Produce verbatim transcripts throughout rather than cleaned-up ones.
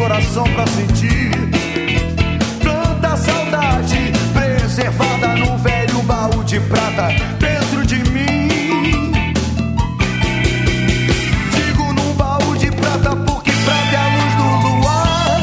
coração pra sentir tanta saudade preservada num velho baú de prata dentro de mim. Digo num baú de prata porque prata é a luz do luar.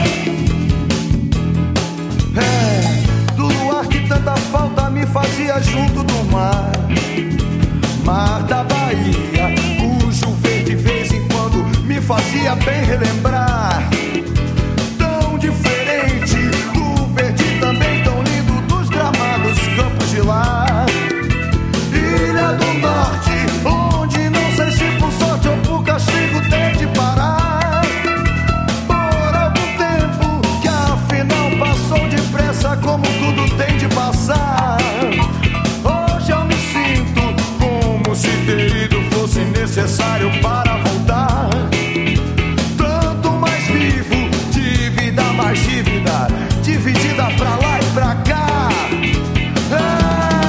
É, do luar que tanta falta me fazia junto do mar. Mar da Bahia, cujo verde de vez em quando me fazia bem relembrar. Tão diferente do verde também tão lindo dos gramados campos de lá. Ilha do Norte, onde não sei se por sorte ou por castigo tem de parar. Por algum tempo que afinal passou depressa como tudo tem de passar. Hoje eu me sinto como se ter ido fosse necessário para voltar. Tanto mais vivo, dívida mais dívida, dividida pra lá e pra cá. É.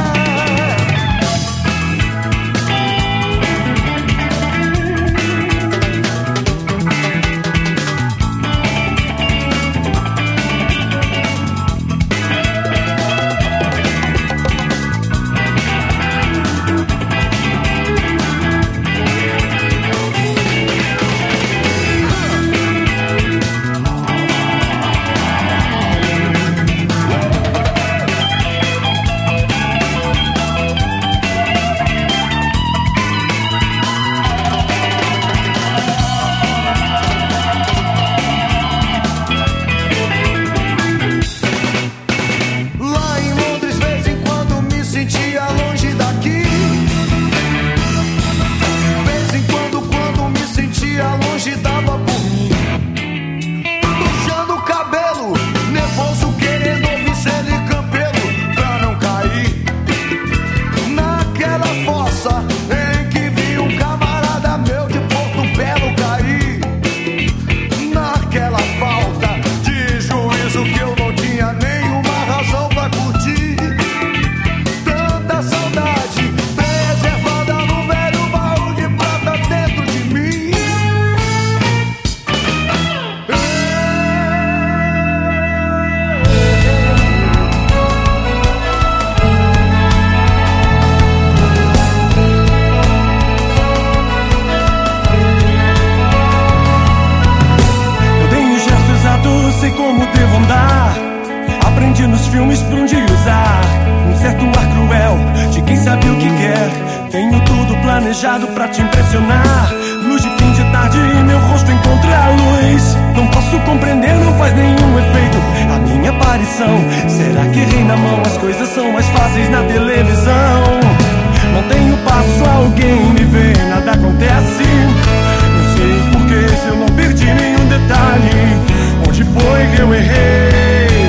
Sei como devo andar, aprendi nos filmes pra um dia usar um certo ar cruel de quem sabe o que quer. Tenho tudo planejado pra te impressionar. Luz de fim de tarde, meu rosto encontra a luz. Não posso compreender, não faz nenhum efeito a minha aparição. Será que errei na mão? As coisas são mais fáceis na televisão. Não tenho passo, alguém me vê, nada acontece. Não sei porquê, se eu não perdi nenhum detalhe. Onde foi que eu errei?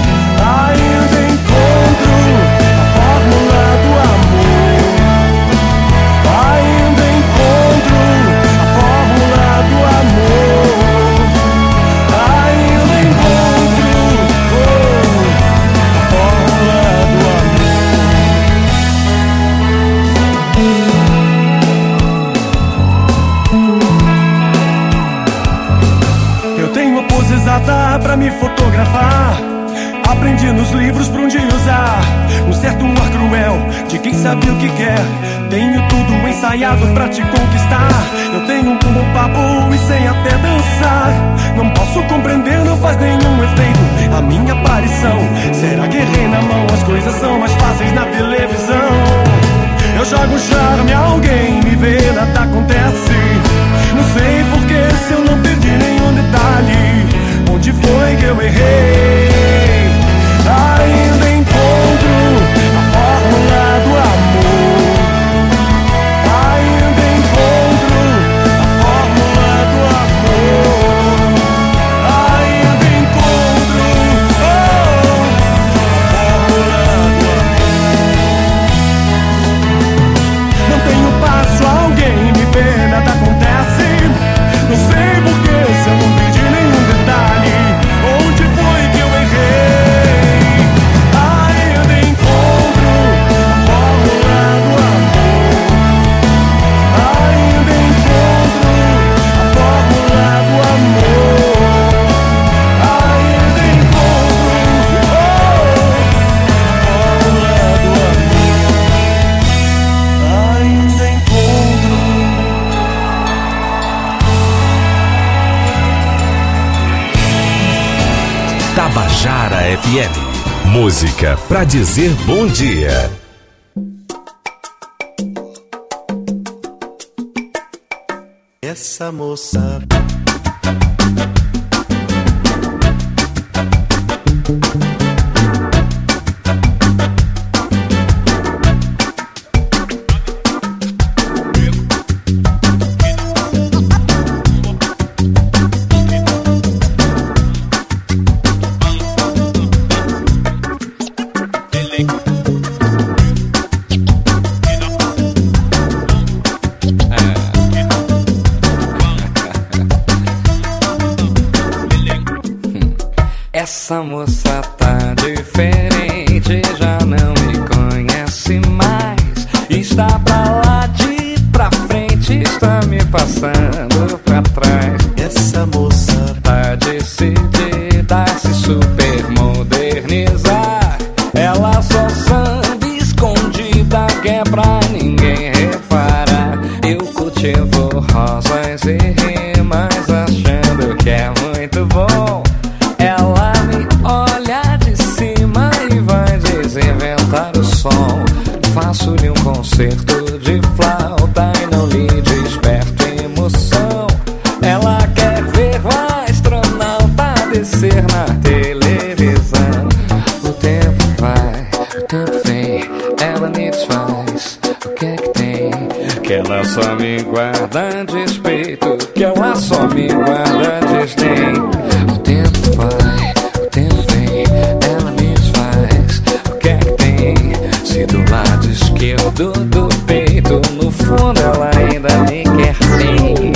Ainda encontro a fórmula do amor. Ainda encontro a fórmula do amor. Ainda encontro oh, a fórmula do amor. Eu tenho a pose exata pra me fotografar. Aprendi nos livros pra um dia usar um certo ar cruel de quem sabe o que quer. Tenho tudo ensaiado pra te conquistar. Eu tenho um bom papo e sei até dançar. Não posso compreender, não faz nenhum efeito a minha aparição. Será que errei na mão? As coisas são mais fáceis na televisão. Eu jogo charme, alguém me vê, nada acontece. Não sei porquê, se eu não perdi nenhum detalhe. Onde foi que eu errei? Ainda encontro a fórmula do amor. Ainda encontro a fórmula do amor. Ainda encontro oh, a fórmula do amor. Não tenho passo, alguém me vê, nada acontece. Tabajara F M. Música pra dizer bom dia. Essa moça Essa moça tá diferente, já não me conhece mais. Está pra lá de pra frente, está me passando pra trás. Essa moça tá decidida a se super modernizar. Ela só samba escondida, que é pra ninguém reparar. Eu cultivo rosas e rimas, achando que é muito bom. Ela me olha de cima e vai desinventar o som. Faço-lhe um concerto de flauta e não lhe desperto emoção. Ela quer ver o astronauta descer na televisão. O tempo vai, o tempo vem, ela me desfaz. O que é que tem? Que ela só me guarda despeito, que ela só me guarda desdém. O tempo vai, o tempo vem, ela me desfaz. O que é que tem? Se do lado esquerdo do peito, no fundo ela ainda me quer bem.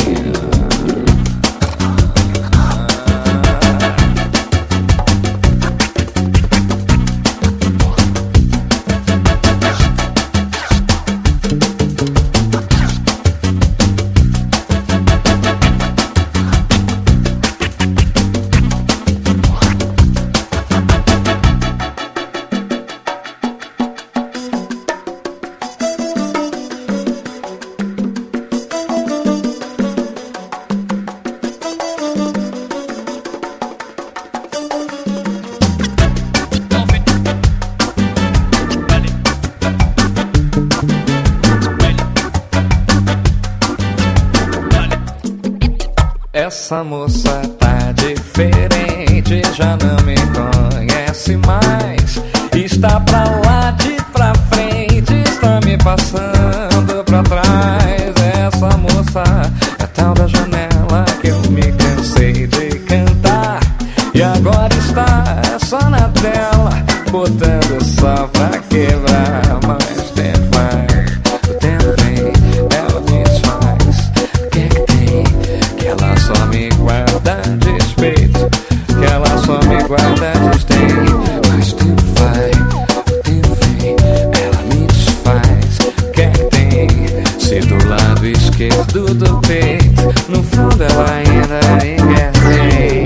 Essa moça tá diferente, já não me conhece mais. Está pra lá de pra frente, está me passando pra trás. Essa moça é tal da janela que eu me cansei de cantar. E agora está só na tela, botando só pra quebrar. Mas tempo vai, o tempo vem, ela me desfaz. O que é que tem? Que ela só me guarda despeito, que ela só me guarda desdém. Mas tempo vai, o tempo vem, ela me desfaz. O que é que tem? Se do lado esquerdo do peito, no fundo ela ainda me quer bem.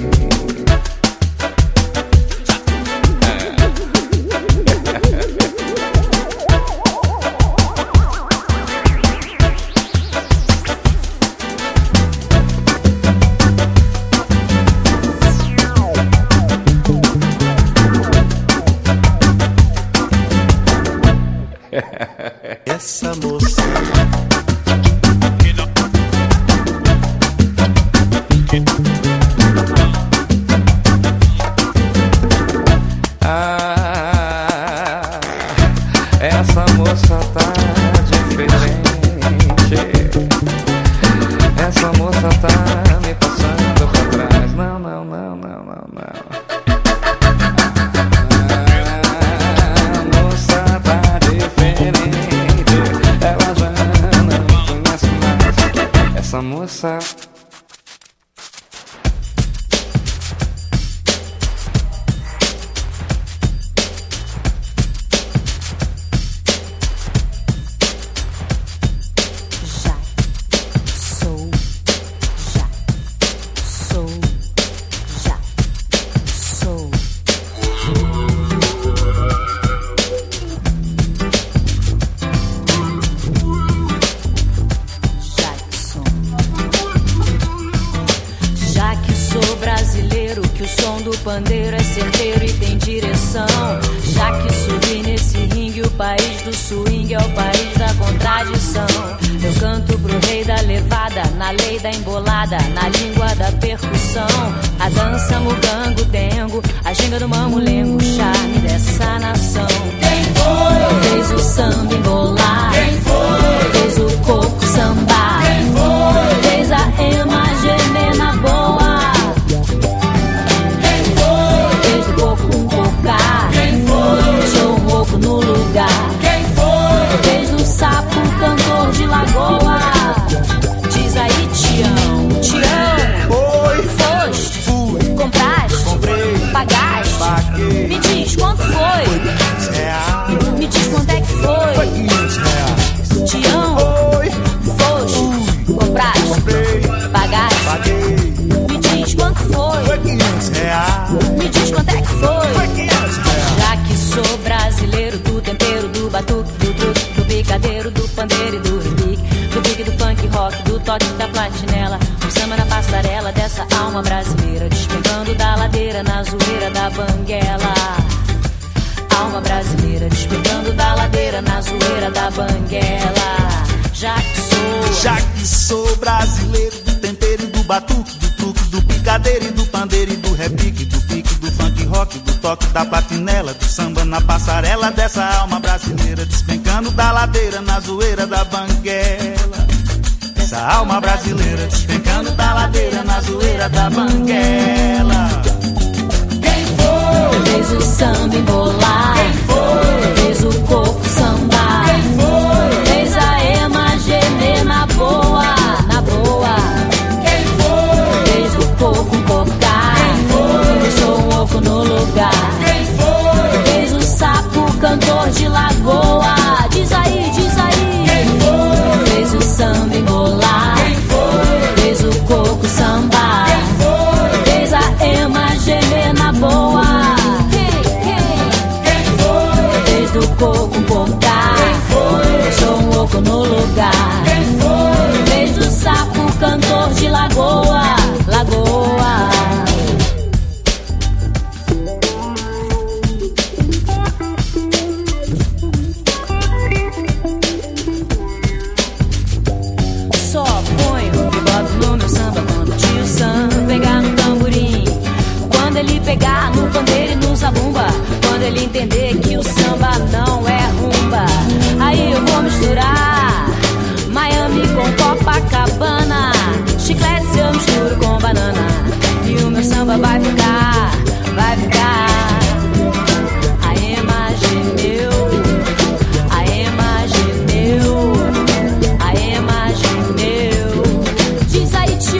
Essa moça Ah, essa moça tá diferente. Essa moça tá me passando pra trás. Não, não, não, não, não, não. Essa moça som do pandeiro é certeiro e tem direção. Já que subi nesse ringue, o país do swing é o país da contradição. Eu canto pro rei da levada, na lei da embolada, na língua da percussão. A dança, mugango, dengo, a ginga do mamulengo, charme dessa nação. Quem foi? Fez o samba embolar. Quem foi? Fez o coco sambar. Quem foi? Fez a ema gemer na boa. Quem foi? Fez do coco um cocar. Quem foi? Deixou um oco no lugar. Quem foi? Fez do sapo um cantor de lagoa. Diz aí, Tião, Tião. Oi. Foste. Fui. Compraste. Comprei. Pagaste. Paguei. Me diz quanto foi? Foi quinhentos reais. Me diz quanto é que foi? Foi quinhentos reais. Tião. Oi. Foste. Fui. Compraste. Comprei. Pagaste. Paguei. Me diz quanto foi? Foi quinhentos reais. Me diz quanto é que foi? Foi quinhentos reais. Já que sou brasileiro, do tempero, do batuque, do truque, do picadeiro, do pandeiro e do repique, do big, do funk rock, do toque da platinela, o samba na passarela dessa alma brasileira, despegando da ladeira na zoeira da banguela. Alma brasileira, despegando da ladeira na zoeira da banguela. Já que sou, já que sou brasileiro, do tempero e do batuque, do truque, do picadeiro e do pandeiro e do repique, do pique, do funk rock, do toque da platinela, do samba na passarela dessa alma brasileira, despencando da ladeira na zoeira da banguela. Essa alma brasileira, despencando da ladeira na zoeira da banguela. Quem foi? Fez o samba embolar. Quem foi? Fez o coco sambar. Quem foi? Fez a ema gemer na boa, na boa. Quem foi? Fez do coco um cocar. Quem foi? Deixou um oco no lugar. Quem foi? Fez o sapo cantor de lagoa. Diz aí, diz aí. Quem foi? Fez o samba embolar. Quem foi? Fez o coco sambar. Quem foi? Fez a ema gemer na boa. Do coco um cocar. Quem foi? Deixou um oco no lugar. Quem foi? Fez do sapo cantor de lagoa, lagoa. Só ponho e boto no meu samba quando o tio Sam pegar no tamborim, quando ele pegar no pandeiro e no zabumba, quando ele entender que o samba não é rumba, aí eu vou misturar Miami com Copacabana, chiclete eu misturo com banana, e o meu samba vai ficar, vai ficar. A ema gemeu, a ema gemeu, a ema gemeu. Diz aí, tio.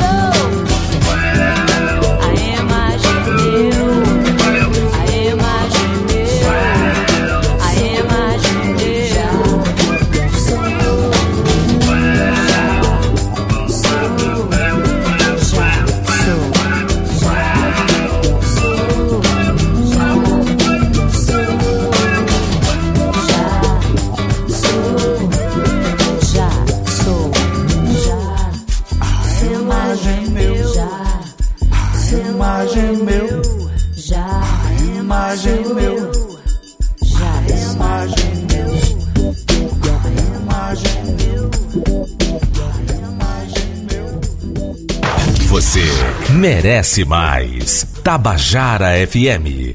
A ema gemeu. Você merece mais. Tabajara F M.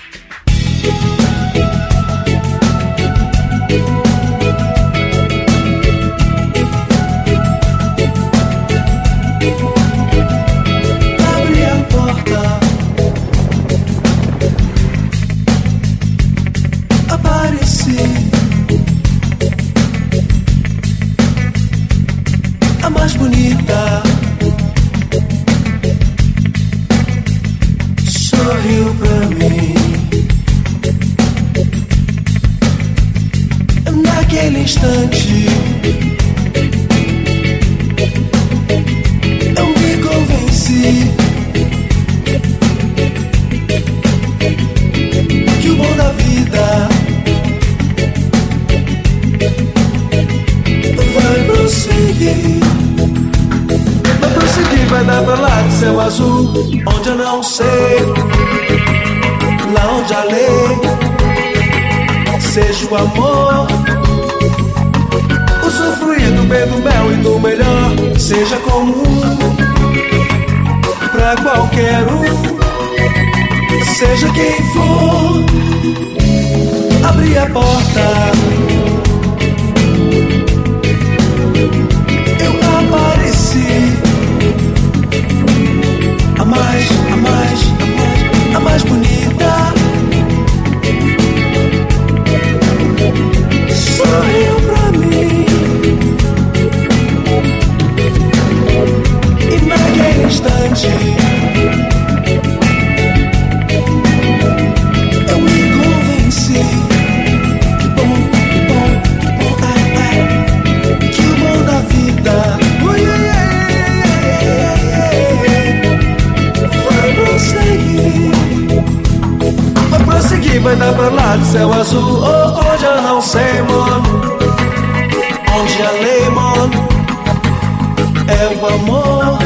Abre a porta. Apareci. A mais bonita. Sorriu pra mim. vai dar pra lá do céu azul, onde eu não sei, lá onde a lei seja o amor. Usufruir do bem, do mel e do melhor seja comum pra qualquer um, seja quem for. Abrir a porta, eu apareci. A mais, a mais, a mais, a mais bonita. Sorriu pra mim. E naquele instante eu me convenci. Que bom, que bom, que bom, ai, ai, que o bom da vida, ui, ui, ui, vai prosseguir. Vai prosseguir, vai dar pra lá do céu azul, oh, onde eu não sei, mano. Onde a lei, mano, é o amor.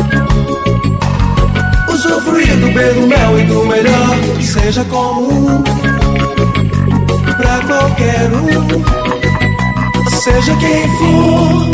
Usufruir do bem, do mel e do melhor seja comum pra qualquer um, seja quem for.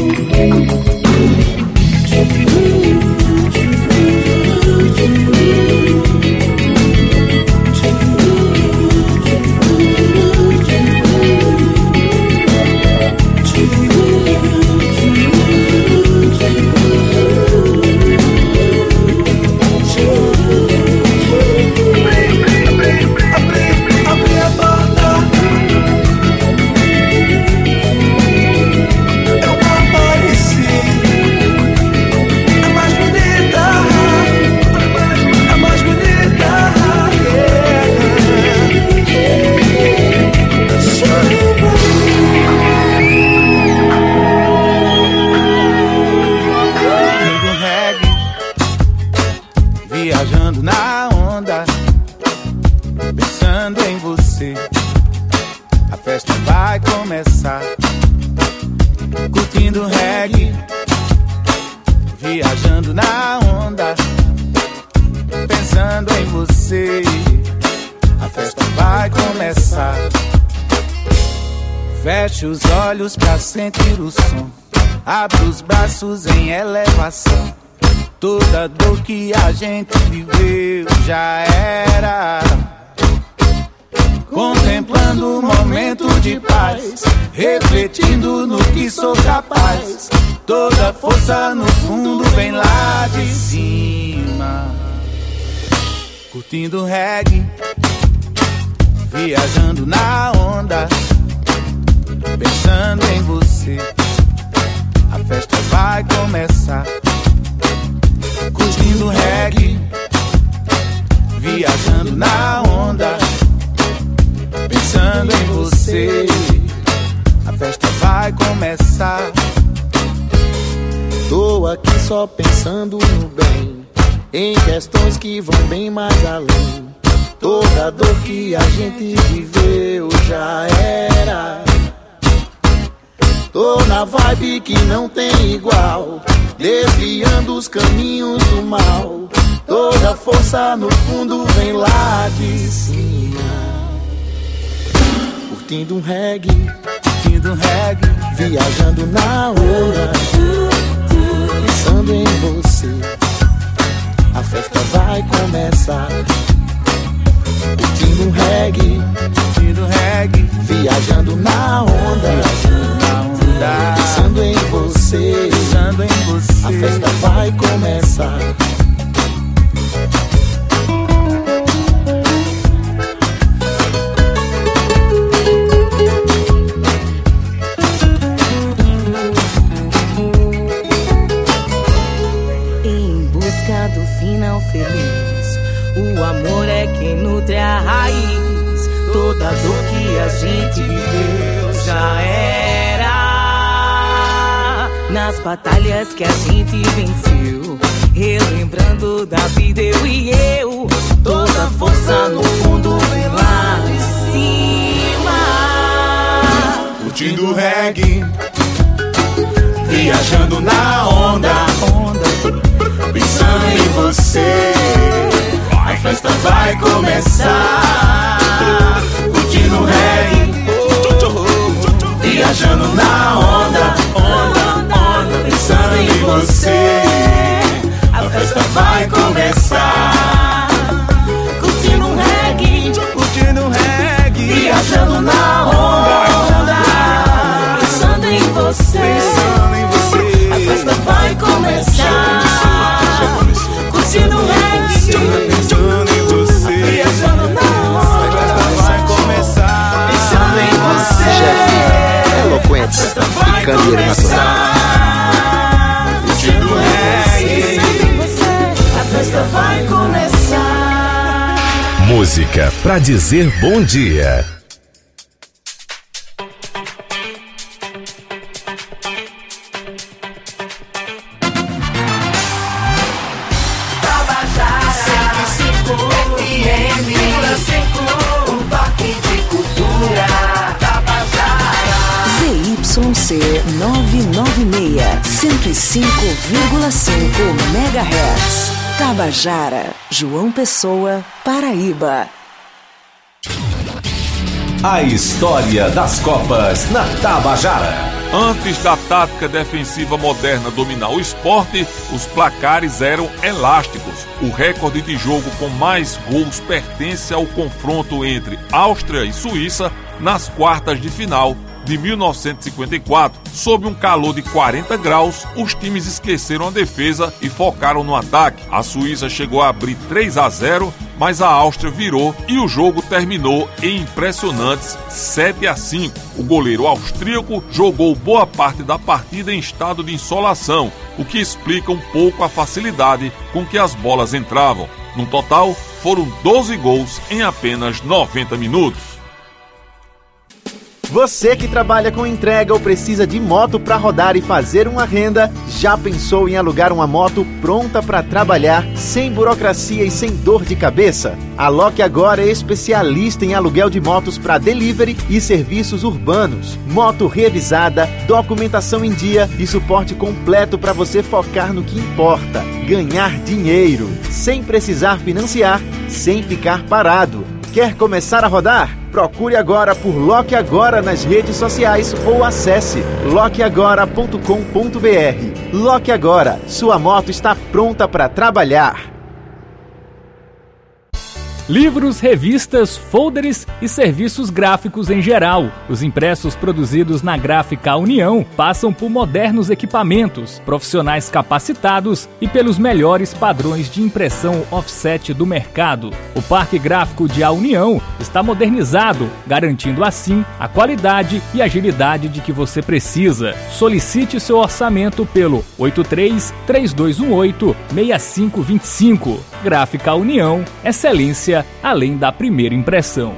Viajando na onda, pensando em você. A festa vai começar. Curtindo reggae, viajando na onda, pensando em você. A festa vai começar. Feche os olhos pra sentir o som, abre os braços em elevação. Toda dor que a gente viveu já era. Contemplando um momento de paz, refletindo no que sou capaz. Toda força no fundo vem lá de cima. Curtindo reggae, viajando na onda, pensando em você. A festa vai começar. Curtindo reggae, viajando na onda, pensando em você. A festa vai começar. Tô aqui só pensando no bem, em questões que vão bem mais além. Toda dor que a gente viveu já era. Tô na vibe que não tem igual, desviando os caminhos do mal. Toda força no fundo vem lá de cima. Curtindo um reggae, curtindo um reggae, viajando na onda, pensando em você. A festa vai começar. Curtindo um reggae, curtindo um reggae, viajando na onda, pensando em você, pensando em você. A festa vai começar. Em busca do final feliz, o amor é quem nutre a raiz. Toda dor que a gente viveu já era. Nas batalhas que a gente venceu, relembrando da vida eu e eu. Toda força no fundo vem lá de cima. Curtindo reggae, viajando na onda, vai começar. Curtindo reggae, viajando na onda, onda, onda, pensando em você. A festa vai começar. Curtindo reggae, curtindo reggae, viajando na onda, pensando em você. Pensando em você. A festa vai começar. Curtindo reggae, pensando em você. Viajando na onda, a festa vai começar. Pensando em você. Chefe eloquente e candeeiro natural. Curtindo reggae, pensando em você. A festa vai começar. Música pra dizer bom dia. Z Y C novecentos e noventa e seis, cento e cinco vírgula cinco megahertz. Tabajara, João Pessoa, Paraíba. A história das Copas na Tabajara. Antes da tática defensiva moderna dominar o esporte, os placares eram elásticos. O recorde de jogo com mais gols pertence ao confronto entre Áustria e Suíça nas quartas de final de mil novecentos e cinquenta e quatro. Sob um calor de quarenta graus, os times esqueceram a defesa e focaram no ataque. A Suíça chegou a abrir três a zero, mas a Áustria virou e o jogo terminou em impressionantes sete a cinco. O goleiro austríaco jogou boa parte da partida em estado de insolação, o que explica um pouco a facilidade com que as bolas entravam. No total, foram doze gols em apenas noventa minutos. Você que trabalha com entrega ou precisa de moto para rodar e fazer uma renda, já pensou em alugar uma moto pronta para trabalhar, sem burocracia e sem dor de cabeça? A Lock agora é especialista em aluguel de motos para delivery e serviços urbanos. Moto revisada, documentação em dia e suporte completo para você focar no que importa: ganhar dinheiro, sem precisar financiar, sem ficar parado. Quer começar a rodar? Procure agora por Lock Agora nas redes sociais ou acesse lock agora ponto com ponto b r. Lock Agora, sua moto está pronta para trabalhar. Livros, revistas, folders e serviços gráficos em geral. Os impressos produzidos na Gráfica União passam por modernos equipamentos, profissionais capacitados e pelos melhores padrões de impressão offset do mercado. O Parque Gráfico de A União está modernizado, garantindo assim a qualidade e agilidade de que você precisa. Solicite seu orçamento pelo oito três, três dois um oito, seis cinco dois cinco. Gráfica União, excelência além da primeira impressão.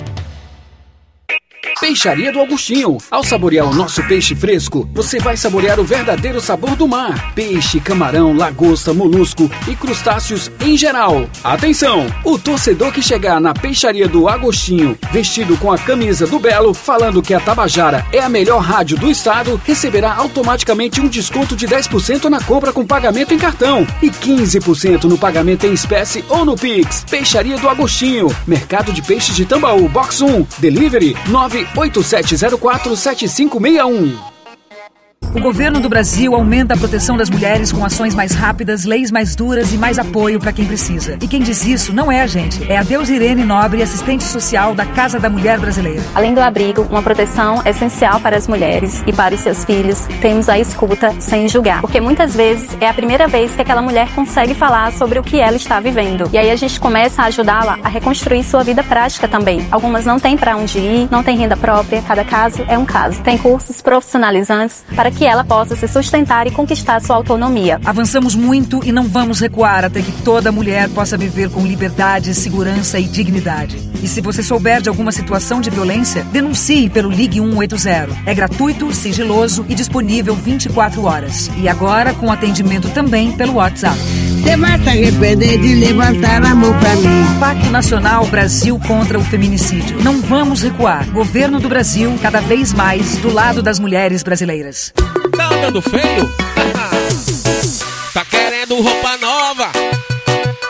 Peixaria do Agostinho. Ao saborear o nosso peixe fresco, você vai saborear o verdadeiro sabor do mar. Peixe, camarão, lagosta, molusco e crustáceos em geral. Atenção! O torcedor que chegar na Peixaria do Agostinho, vestido com a camisa do Belo, falando que a Tabajara é a melhor rádio do estado, receberá automaticamente um desconto de dez por cento na compra com pagamento em cartão e quinze por cento no pagamento em espécie ou no Pix. Peixaria do Agostinho. Mercado de Peixes de Tambaú, Box um. Delivery nove oito sete zero quatro sete cinco seis um. O governo do Brasil aumenta a proteção das mulheres com ações mais rápidas, leis mais duras e mais apoio para quem precisa. E quem diz isso não é a gente, é a Deusirene Nobre, assistente social da Casa da Mulher Brasileira. Além do abrigo, uma proteção essencial para as mulheres e para os seus filhos, temos a escuta sem julgar. Porque muitas vezes é a primeira vez que aquela mulher consegue falar sobre o que ela está vivendo. E aí a gente começa a ajudá-la a reconstruir sua vida prática também. Algumas não têm para onde ir, não têm renda própria, cada caso é um caso. Tem cursos profissionalizantes para que ela possa se sustentar e conquistar sua autonomia. Avançamos muito e não vamos recuar até que toda mulher possa viver com liberdade, segurança e dignidade. E se você souber de alguma situação de violência, denuncie pelo Ligue um oito zero. É gratuito, sigiloso e disponível vinte e quatro horas. E agora com atendimento também pelo WhatsApp. Você vai se arrepender de levantar a mão pra mim. Pacto Nacional Brasil contra o Feminicídio. Não vamos recuar. Governo do Brasil, cada vez mais do lado das mulheres brasileiras. Tá andando feio? Tá querendo roupa nova?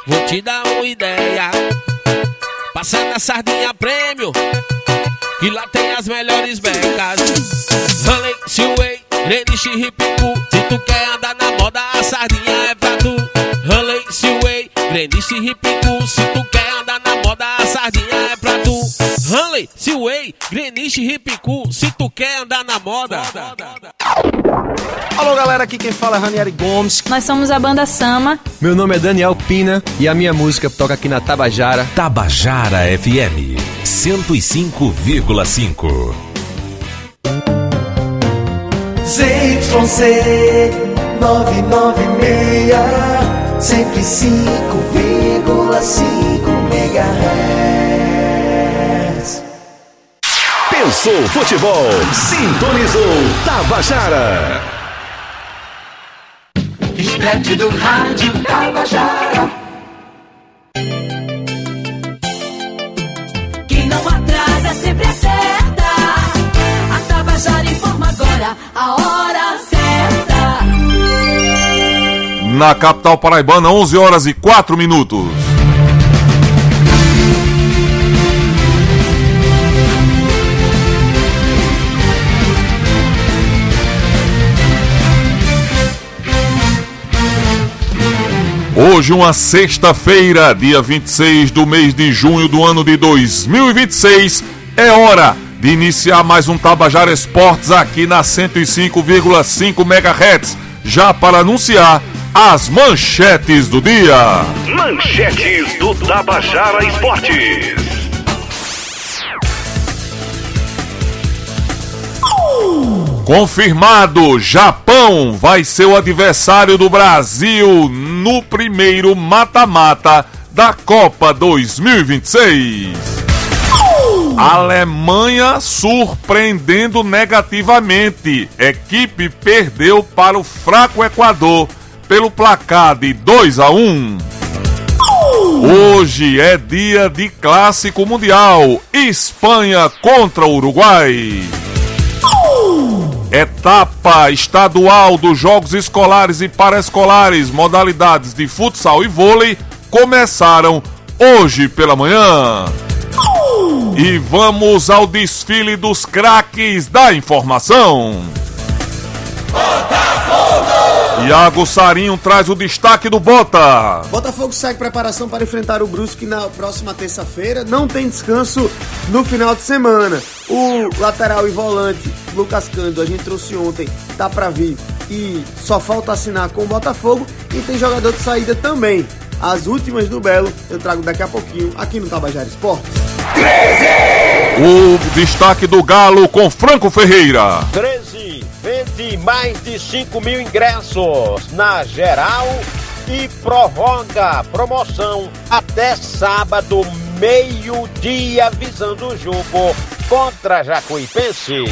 vou te dar uma ideia. Passa na Sardinha Prêmio, que lá tem as melhores becas. Hanley, Silway, Greenwich, Ripicu. Se tu quer andar na moda, a Sardinha é pra tu. Hanley, Silway, Greenwich, Ripicu. Se tu quer andar na moda, a Sardinha é pra tu. Hanley, Silway, Greenwich, Ripicu. Se tu quer andar na moda. Alô galera, aqui quem fala é Ranieri Gomes. Nós somos a banda Sama. Meu nome é Daniel Pina e a minha música toca aqui na Tabajara. Tabajara F M cento e cinco vírgula cinco. Z Y C nove nove seis, cento e cinco vírgula cinco megahertz. Pensou futebol, sintonizou Tabajara. Esplete do rádio Tabajara. Quem não atrasa sempre acerta. A Tabajara informa agora a hora certa. Na capital paraibana, onze horas e quatro minutos. Hoje, uma sexta-feira, dia vinte e seis do mês de junho do ano de dois mil e vinte e seis, é hora de iniciar mais um Tabajara Esportes aqui na cento e cinco vírgula cinco megahertz, já para anunciar as manchetes do dia. Manchetes do Tabajara Esportes. Confirmado, Japão vai ser o adversário do Brasil no primeiro mata-mata da Copa dois mil e vinte e seis. Alemanha surpreendendo negativamente. Equipe perdeu para o fraco Equador pelo placar de dois a um. Hoje é dia de Clássico Mundial. Espanha contra o Uruguai. Etapa estadual dos Jogos Escolares e Paraescolares, modalidades de futsal e vôlei, começaram hoje pela manhã. E vamos ao desfile dos craques da informação. Iago Sarinho traz o destaque do Bota. Botafogo segue preparação para enfrentar o Brusque na próxima terça-feira. Não tem descanso no final de semana. O lateral e volante Lucas Cândido, a gente trouxe ontem, tá para vir e só falta assinar com o Botafogo. E tem jogador de saída também. As últimas do Belo eu trago daqui a pouquinho aqui no Tabajara Esportes. O destaque do Galo com Franco Ferreira. treze vende mais de cinco mil ingressos na geral e prorroga promoção até sábado, meio-dia, visando o jogo contra Jacuipense.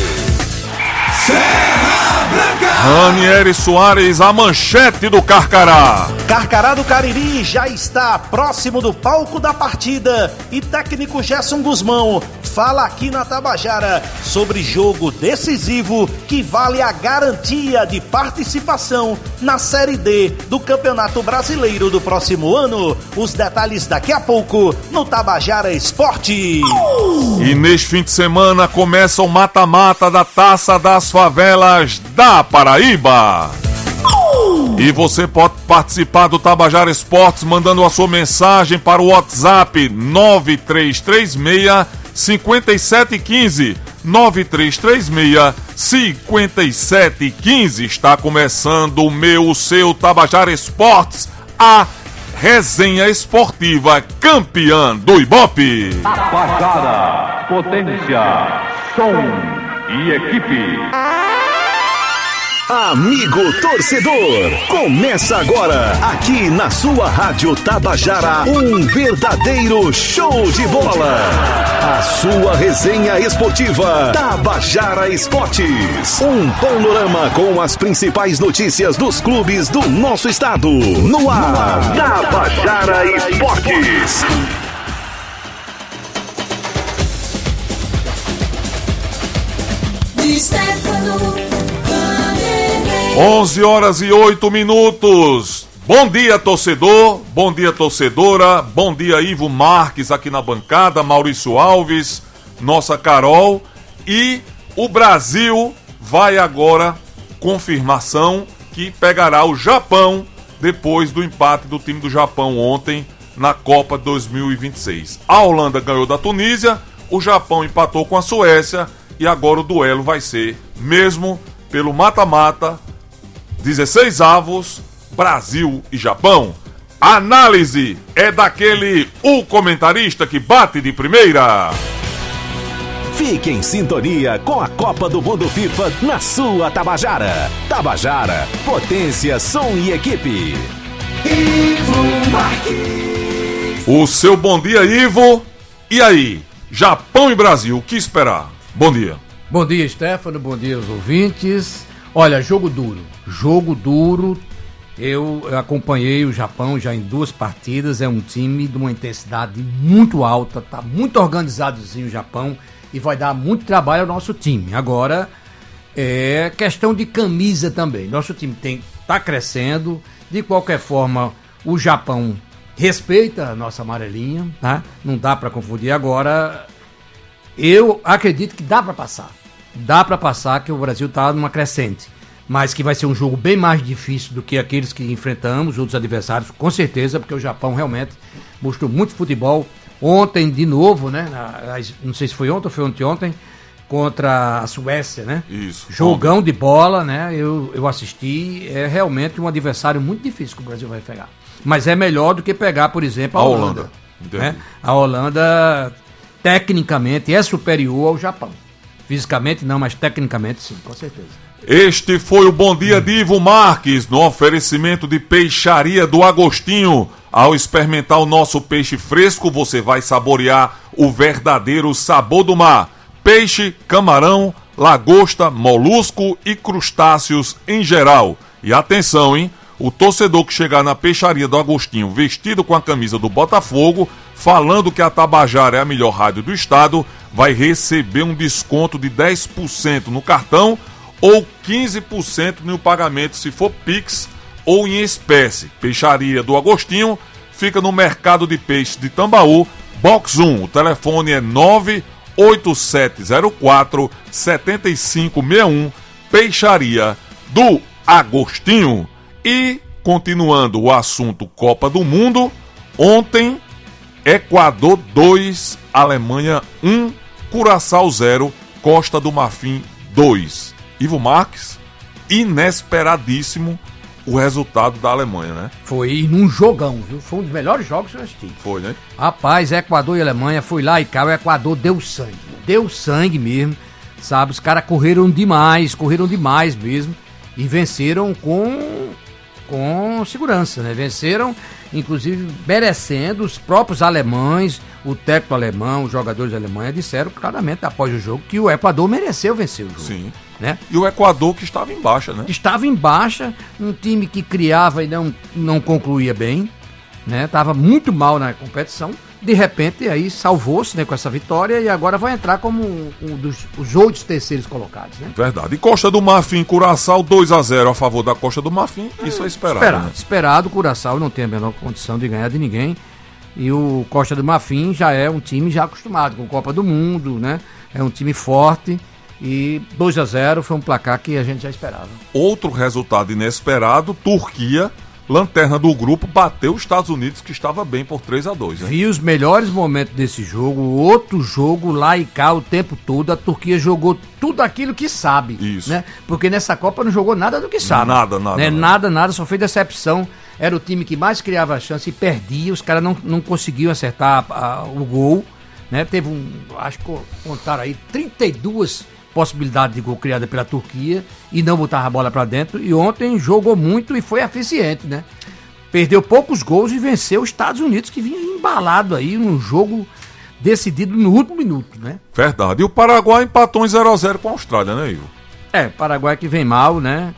Ranieri Soares, a manchete do Carcará. Carcará do Cariri já está próximo do palco da partida e técnico Gerson Guzmão fala aqui na Tabajara sobre jogo decisivo que vale a garantia de participação na Série D do Campeonato Brasileiro do próximo ano. Os detalhes daqui a pouco no Tabajara Esporte. E neste fim de semana começa o mata-mata da Taça das Favelas da Paraíba. E você pode participar do Tabajara Esportes mandando a sua mensagem para o WhatsApp nove três três seis, cinco sete um cinco. nove três três seis, cinco sete um cinco. Está começando o meu, o seu Tabajara Esportes, a resenha esportiva campeã do Ibope. Tabajara, potência, som e equipe. Amigo torcedor, começa agora, aqui na sua Rádio Tabajara, um verdadeiro show de bola. A sua resenha esportiva Tabajara Esportes. Um panorama com as principais notícias dos clubes do nosso estado. No ar, Tabajara Esportes. onze horas e oito minutos. Bom dia, torcedor, bom dia, torcedora, bom dia, Ivo Marques aqui na bancada, Maurício Alves, nossa Carol, e o Brasil vai agora, confirmação, que pegará o Japão depois do empate do time do Japão ontem na Copa dois mil e vinte e seis. A Holanda ganhou da Tunísia, o Japão empatou com a Suécia e agora o duelo vai ser, mesmo pelo mata-mata, dezesseis avos, Brasil e Japão. A análise é daquele o comentarista que bate de primeira. Fique em sintonia com a Copa do Mundo FIFA na sua Tabajara. Tabajara, potência, som e equipe. Ivo Marques. O seu bom dia, Ivo. E aí, Japão e Brasil, o que esperar? Bom dia. Bom dia, Stefano. Bom dia aos ouvintes. Olha, jogo duro. Jogo duro. Eu acompanhei o Japão já em duas partidas. É um time de uma intensidade muito alta. Tá muito organizadozinho o Japão. E vai dar muito trabalho ao nosso time. Agora, é questão de camisa também. Nosso time tem, tá crescendo. De qualquer forma, o Japão respeita a nossa amarelinha, tá? Não dá para confundir. Agora, eu acredito que dá para passar. Dá para passar, que o Brasil tá numa crescente. Mas que vai ser um jogo bem mais difícil do que aqueles que enfrentamos, outros adversários, com certeza, porque o Japão realmente mostrou muito futebol. Ontem, de novo, né? Não sei se foi ontem ou foi ontem, contra a Suécia, né? Isso. Jogão ontem. De bola, né? Eu, eu assisti. É realmente um adversário muito difícil que o Brasil vai pegar. Mas é melhor do que pegar, por exemplo, a, a Holanda. Holanda né? A Holanda, tecnicamente, é superior ao Japão. Fisicamente não, mas tecnicamente sim, com certeza. Este foi o Bom Dia de Ivo Marques, no oferecimento de Peixaria do Agostinho. Ao experimentar o nosso peixe fresco, você vai saborear o verdadeiro sabor do mar. Peixe, camarão, lagosta, molusco e crustáceos em geral. E atenção, hein? O torcedor que chegar na Peixaria do Agostinho vestido com a camisa do Botafogo, falando que a Tabajara é a melhor rádio do estado, vai receber um desconto de dez por cento no cartão ou quinze por cento no pagamento se for Pix ou em espécie. Peixaria do Agostinho fica no Mercado de Peixes de Tambaú, Box um. O telefone é nove oito sete zero quatro sete cinco seis um, Peixaria do Agostinho. E, continuando o assunto Copa do Mundo, ontem, Equador dois, Alemanha um, Curaçao zero, Costa do Marfim dois. Ivo Marques, inesperadíssimo o resultado da Alemanha, né? Foi num jogão, viu? Foi um dos melhores jogos que eu assisti. Foi, né? Rapaz, Equador e Alemanha, foi lá e cá, o Equador deu sangue. Deu sangue mesmo, sabe? Os caras correram demais, correram demais mesmo. E venceram com, com segurança, né? Venceram, inclusive, merecendo. Os próprios alemães, o técnico alemão, os jogadores da Alemanha disseram claramente após o jogo que o Equador mereceu vencer o jogo. Sim. Né? E o Equador que estava em baixa, né? Estava em baixa, um time que criava e não, não concluía bem, né? Estava muito mal na competição. De repente, aí salvou-se, né, com essa vitória e agora vai entrar como um, um dos os outros terceiros colocados, né? Verdade. E Costa do Marfim, Curaçao dois a zero a favor da Costa do Marfim. Isso é esperado. Esperado, né? esperado. O Curaçao não tem a menor condição de ganhar de ninguém. E o Costa do Marfim já é um time já acostumado com Copa do Mundo, né? É um time forte. E dois a zero foi um placar que a gente já esperava. Outro resultado inesperado, Turquia, lanterna do grupo, bateu os Estados Unidos, que estava bem por três a dois. Né? Vi os melhores momentos desse jogo, outro jogo lá e cá o tempo todo. A Turquia jogou tudo aquilo que sabe. Isso. Né? Porque nessa Copa não jogou nada do que sabe. Nada, nada. Né? Nada, nada, nada, só foi decepção. Era o time que mais criava a chance e perdia. Os caras não, não conseguiam acertar a, a, o gol. Né? Teve um, acho que contaram aí, trinta e duas possibilidade de gol criada pela Turquia e não botava a bola para dentro. E ontem jogou muito e foi eficiente, né? Perdeu poucos gols e venceu os Estados Unidos, que vinha embalado aí num jogo decidido no último minuto, né? Verdade. E o Paraguai empatou em zero a zero com a Austrália, né, Ivo? É, o Paraguai que vem mal, né?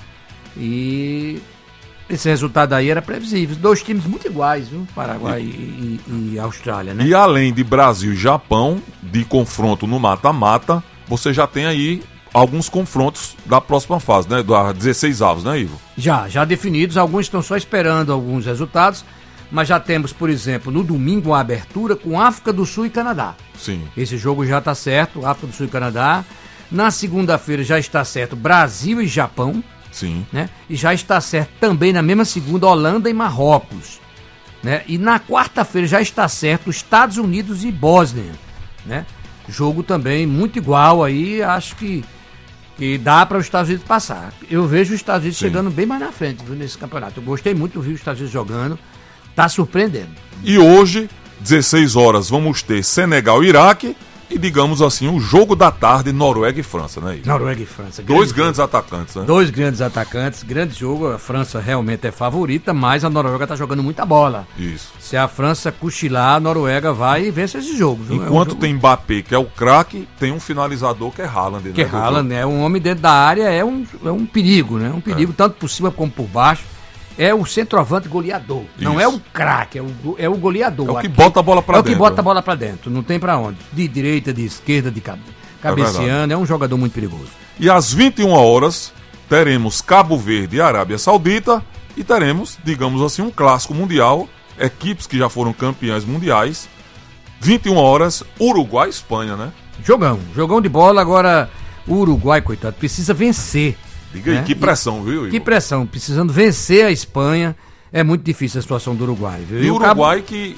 E esse resultado aí era previsível. Dois times muito iguais, viu? Paraguai e, e, e Austrália, né? E além de Brasil e Japão, de confronto no mata-mata, você já tem aí alguns confrontos da próxima fase, né? Da dezesseis avos, né, Ivo? Já, já definidos, alguns estão só esperando alguns resultados, mas já temos, por exemplo, no domingo a abertura com África do Sul e Canadá. Sim. Esse jogo já está certo, África do Sul e Canadá. Na segunda-feira já está certo Brasil e Japão. Sim. Né? E já está certo também na mesma segunda Holanda e Marrocos. Né? E na quarta-feira já está certo Estados Unidos e Bósnia. Né? Jogo também muito igual aí, acho que, que dá para os Estados Unidos passar. Eu vejo os Estados Unidos Sim. chegando bem mais na frente, viu, nesse campeonato. Eu gostei muito de ver os Estados Unidos jogando, tá surpreendendo. E hoje, dezesseis horas, vamos ter Senegal e Iraque e, digamos assim, o jogo da tarde, Noruega e França, né? Noruega e França. Dois grande grandes jogo. atacantes, né? Dois grandes atacantes, grande jogo. A França realmente é favorita, mas a Noruega tá jogando muita bola. Isso. Se a França cochilar, a Noruega vai e vence esse jogo. Viu? Enquanto é um jogo... tem Mbappé, que é o craque, tem um finalizador que é Haaland. Né, que é Haaland, é um homem dentro da área, é um, é um perigo, né? Um perigo, é. tanto por cima como por baixo. É o centroavante goleador. Isso. Não é o craque, é o, é o goleador. É o que Aqui, bota a bola pra é dentro. É o que bota a bola pra dentro. Não tem pra onde. De direita, de esquerda, de cabe... cabeceando. É, é um jogador muito perigoso. E às vinte e uma horas, teremos Cabo Verde e Arábia Saudita. E teremos, digamos assim, um clássico mundial. Equipes que já foram campeãs mundiais. vinte e uma horas, Uruguai e Espanha, né? Jogão. Jogão de bola. Agora, o Uruguai, coitado, precisa vencer. Diga aí, né? Que pressão, viu, Igor? Que pressão, precisando vencer a Espanha, é muito difícil a situação do Uruguai, viu? E, e o Uruguai Cabo... que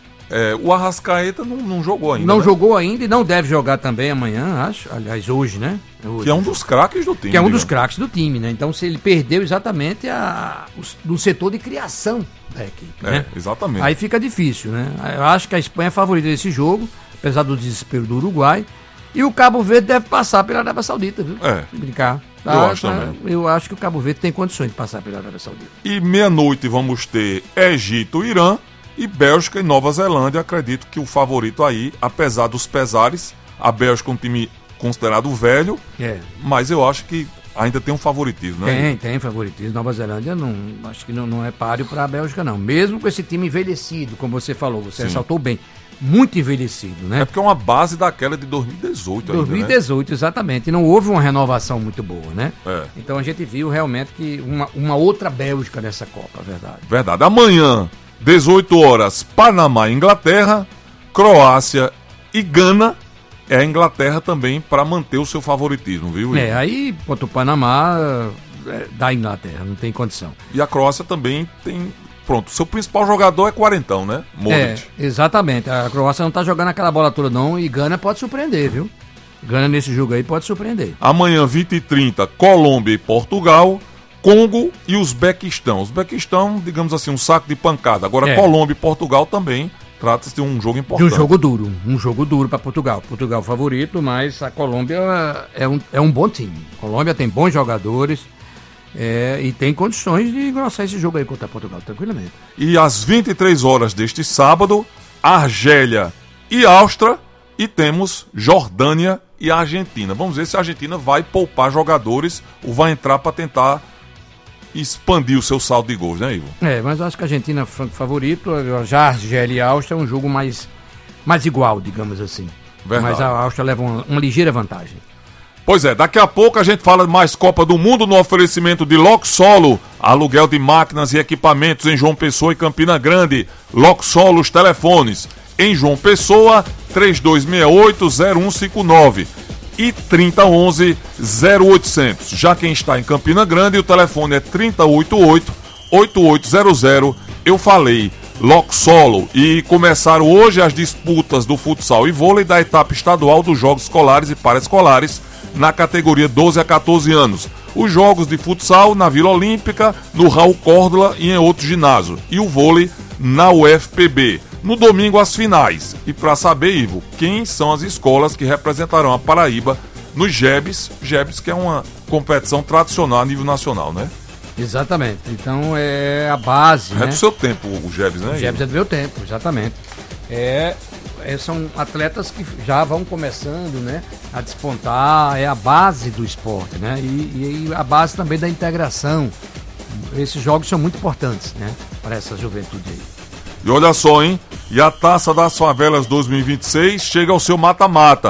é, o Arrascaeta não, não jogou ainda, Não né? jogou ainda e não deve jogar também amanhã, acho, aliás, hoje, né? Hoje. Que é um dos craques do time. Que é um digamos. dos craques do time, né? Então, se ele perdeu exatamente a, o, no setor de criação da equipe, é, né? Exatamente. Aí fica difícil, né? Eu acho que a Espanha é favorita desse jogo, apesar do desespero do Uruguai. E o Cabo Verde deve passar pela Arábia Saudita, viu? É. Brincar. Eu ah, acho também. Eu acho que o Cabo Verde tem condições de passar pela Arábia Saudita. E meia-noite vamos ter Egito, Irã e Bélgica e Nova Zelândia. Acredito que o favorito aí, apesar dos pesares, a Bélgica é um time considerado velho, é. mas eu acho que ainda tem um favoritismo, né? Tem, tem favoritismo. Nova Zelândia não, acho que não, não é páreo para a Bélgica, não. Mesmo com esse time envelhecido, como você falou, você Sim. ressaltou bem. Muito envelhecido, né? É porque é uma base daquela de dois mil e dezoito ainda, dois mil e dezoito, né? Exatamente. E não houve uma renovação muito boa, né? É. Então a gente viu realmente que uma, uma outra Bélgica nessa Copa, verdade. Verdade. Amanhã, dezoito horas, Panamá e Inglaterra, Croácia e Gana. É a Inglaterra também para manter o seu favoritismo, viu? É, aí contra o Panamá é, da Inglaterra, não tem condição. E a Croácia também tem... Pronto, seu principal jogador é quarentão, né? Modric. É, exatamente. A Croácia não tá jogando aquela bola toda não e Gana pode surpreender, viu? Gana nesse jogo aí pode surpreender. Amanhã, vinte e trinta, Colômbia e Portugal, Congo e Uzbequistão. Uzbequistão, digamos assim, um saco de pancada. Agora, é. Colômbia e Portugal também trata-se de um jogo importante. De um jogo duro, um jogo duro para Portugal. Portugal favorito, mas a Colômbia é um, é um bom time. A Colômbia tem bons jogadores. É, e tem condições de engrossar esse jogo aí contra Portugal, tranquilamente. E às vinte e três horas deste sábado, Argélia e Áustria, e temos Jordânia e Argentina. Vamos ver se a Argentina vai poupar jogadores ou vai entrar para tentar expandir o seu saldo de gols, né, Ivo? É, mas eu acho que a Argentina é franco favorito, já Argélia e Áustria é um jogo mais, mais igual, digamos assim. Verdade. Mas a Áustria leva uma, uma ligeira vantagem. Pois é, daqui a pouco a gente fala mais Copa do Mundo no oferecimento de Loxolo, aluguel de máquinas e equipamentos em João Pessoa e Campina Grande. Loxolo, os telefones em João Pessoa, três dois seis oito, zero um cinco nove e trinta e onze, zero oitocentos. Já quem está em Campina Grande, o telefone é trinta e oito oito, oito oito zero zero. Eu falei Loxolo, e começaram hoje as disputas do futsal e vôlei da etapa estadual dos Jogos Escolares e Paraescolares na categoria doze a quatorze anos. Os jogos de futsal na Vila Olímpica, no Raul Córdola e em outro ginásio. E o vôlei na U F P B. No domingo, as finais. E para saber, Ivo, quem são as escolas que representarão a Paraíba nos G E B S. G E B S que é uma competição tradicional a nível nacional, né? Exatamente. Então é a base, é né? do seu tempo o G E B S, né? O G E B S é do meu tempo, exatamente. É... É, são atletas que já vão começando, né, a despontar, é a base do esporte, né, e, e a base também da integração. Esses jogos são muito importantes, né, para essa juventude aí. E olha só, hein, e a Taça das Favelas dois mil e vinte e seis chega ao seu mata-mata.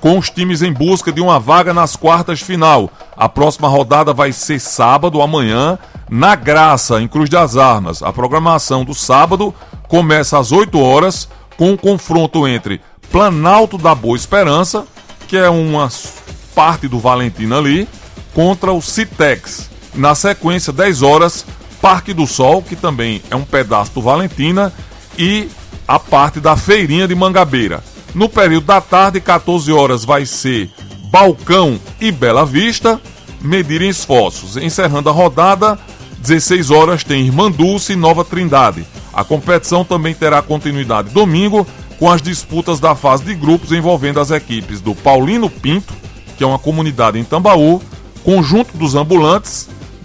com os times em busca de uma vaga nas quartas de final. A próxima rodada vai ser sábado, amanhã, na Graça, em Cruz das Armas. A programação do sábado começa às oito horas, com um confronto entre Planalto da Boa Esperança, que é uma parte do Valentina ali, contra o Citex. Na sequência, dez horas, Parque do Sol, que também é um pedaço do Valentina, e a parte da Feirinha de Mangabeira. No período da tarde, quatorze horas, vai ser Balcão e Bela Vista medirem esforços. Encerrando a rodada, dezesseis horas, tem Irmã Dulce e Nova Trindade. A competição também terá continuidade domingo, com as disputas da fase de grupos envolvendo as equipes do Paulino Pinto, que é uma comunidade em Tambaú, Conjunto dos Ambulantes,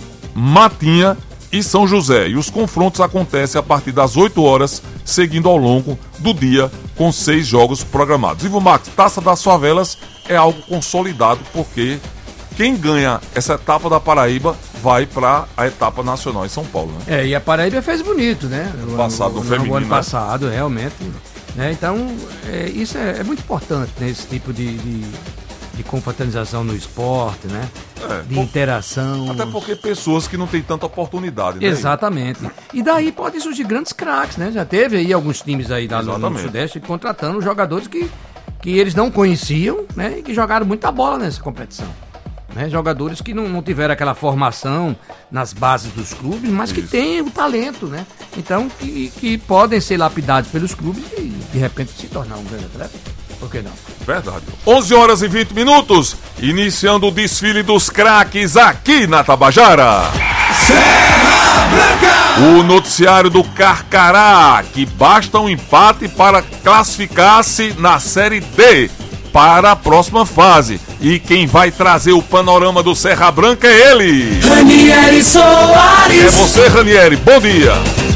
Matinha e São José. E os confrontos acontecem a partir das oito horas, seguindo ao longo do dia, com seis jogos programados. Ivo Max, Taça das Favelas é algo consolidado, porque quem ganha essa etapa da Paraíba vai para a etapa nacional em São Paulo, né? É, e a Paraíba fez bonito, né? No passado, no, no, feminino, no ano né? passado, realmente. Né? Então, é, isso é, é muito importante, né? Esse tipo de, de, de confraternização no esporte, né? É, de por, interação. Até porque pessoas que não têm tanta oportunidade, né? Exatamente. E daí podem surgir grandes craques, né? Já teve aí alguns times aí da, no, no Sudeste contratando jogadores que, que eles não conheciam, né? E que jogaram muita bola nessa competição. Né? Jogadores que não, não tiveram aquela formação nas bases dos clubes, mas Isso. que têm o talento, né? Então, que, que podem ser lapidados pelos clubes e de repente se tornar um grande atleta. Por que não? Verdade. onze horas e vinte minutos, iniciando o desfile dos craques aqui na Tabajara. Serra Branca! O noticiário do Carcará, que basta um empate para classificar-se na Série D para a próxima fase. E quem vai trazer o panorama do Serra Branca é ele, Ranieri Soares. É você, Ranieri. Bom dia.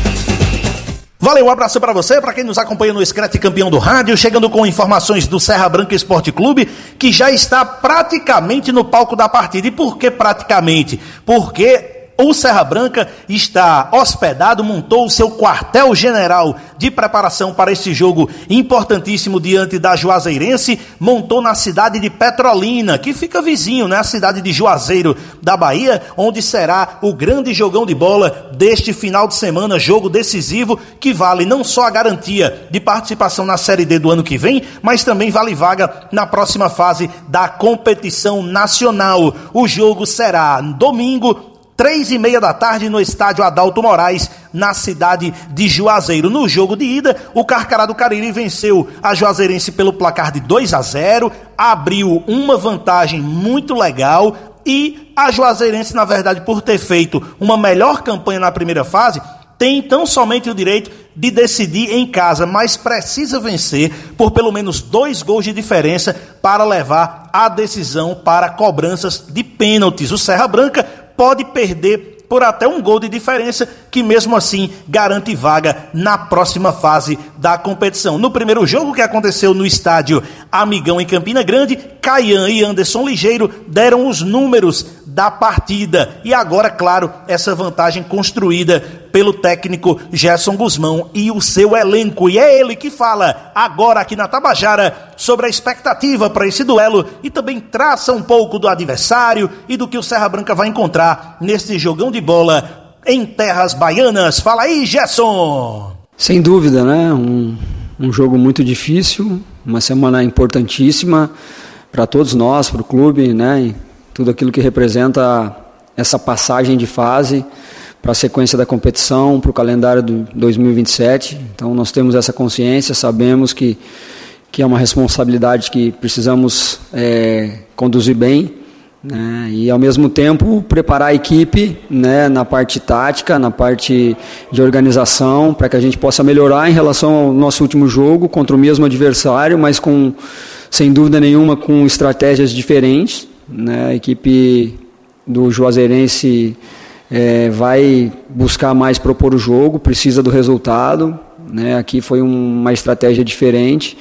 Valeu, um abraço para você, para quem nos acompanha no Scratch Campeão do Rádio, chegando com informações do Serra Branca Esporte Clube, que já está praticamente no palco da partida. E por que praticamente? Porque o Serra Branca está hospedado, montou o seu quartel-general de preparação para este jogo importantíssimo diante da Juazeirense, montou na cidade de Petrolina, que fica vizinho, né? A cidade de Juazeiro da Bahia, onde será o grande jogão de bola deste final de semana, jogo decisivo que vale não só a garantia de participação na Série D do ano que vem, mas também vale vaga na próxima fase da competição nacional. O jogo será domingo, três e meia da tarde, no estádio Adalto Moraes, na cidade de Juazeiro. No jogo de ida, o Carcará do Cariri venceu a Juazeirense pelo placar de dois a zero, abriu uma vantagem muito legal e a Juazeirense, na verdade, por ter feito uma melhor campanha na primeira fase, tem tão somente o direito de decidir em casa, mas precisa vencer por pelo menos dois gols de diferença para levar a decisão para cobranças de pênaltis. O Serra Branca pode perder por até um gol de diferença, que mesmo assim garante vaga na próxima fase da competição. No primeiro jogo, que aconteceu no estádio Amigão em Campina Grande, Caian e Anderson Ligeiro deram os números da partida. E agora, claro, essa vantagem construída pelo técnico Gerson Guzmão e o seu elenco. E é ele que fala agora aqui na Tabajara sobre a expectativa para esse duelo e também traça um pouco do adversário e do que o Serra Branca vai encontrar nesse jogão de bola em terras baianas. Fala aí, Gerson! Sem dúvida, né? Um, um jogo muito difícil, uma semana importantíssima para todos nós, para o clube, né? E tudo aquilo que representa essa passagem de fase para a sequência da competição, para o calendário do dois mil e vinte e sete. Então nós temos essa consciência, sabemos que, que é uma responsabilidade que precisamos é, conduzir bem, né, e ao mesmo tempo preparar a equipe, né, na parte tática, na parte de organização, para que a gente possa melhorar em relação ao nosso último jogo contra o mesmo adversário, mas com, sem dúvida nenhuma, com estratégias diferentes, né. A equipe do Juazeirense é, vai buscar mais propor o jogo, precisa do resultado, né. Aqui foi um, uma estratégia diferente.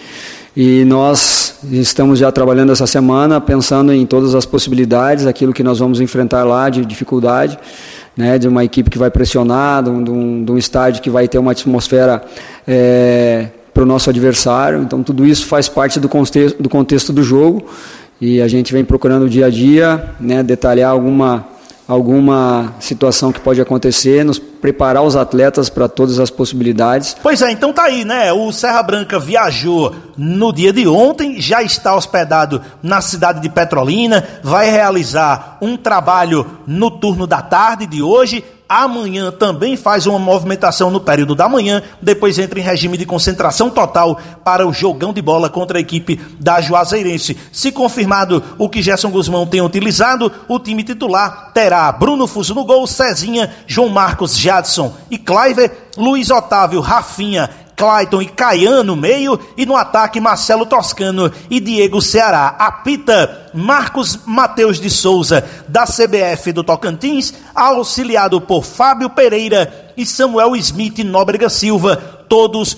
E nós estamos já trabalhando essa semana, pensando em todas as possibilidades, aquilo que nós vamos enfrentar lá de dificuldade, né, de uma equipe que vai pressionar, de um, de um estádio que vai ter uma atmosfera é, para o nosso adversário. Então tudo isso faz parte do contexto, do contexto do jogo, e a gente vem procurando dia a dia, né, detalhar alguma, alguma situação que pode acontecer, nos preparar os atletas para todas as possibilidades. Pois é, então tá aí, né? O Serra Branca viajou no dia de ontem, já está hospedado na cidade de Petrolina, vai realizar um trabalho no turno da tarde de hoje. Amanhã também faz uma movimentação no período da manhã, depois entra em regime de concentração total para o jogão de bola contra a equipe da Juazeirense. Se confirmado o que Gerson Guzmão tem utilizado, o time titular terá Bruno Fuso no gol, Cezinha, João Marcos, Jadson e Cliver, Luiz Otávio, Rafinha, Clayton e Caian no meio, e no ataque Marcelo Toscano e Diego Ceará. Apita Marcos Mateus de Souza, da C B F do Tocantins, auxiliado por Fábio Pereira e Samuel Smith Nóbrega Silva, todos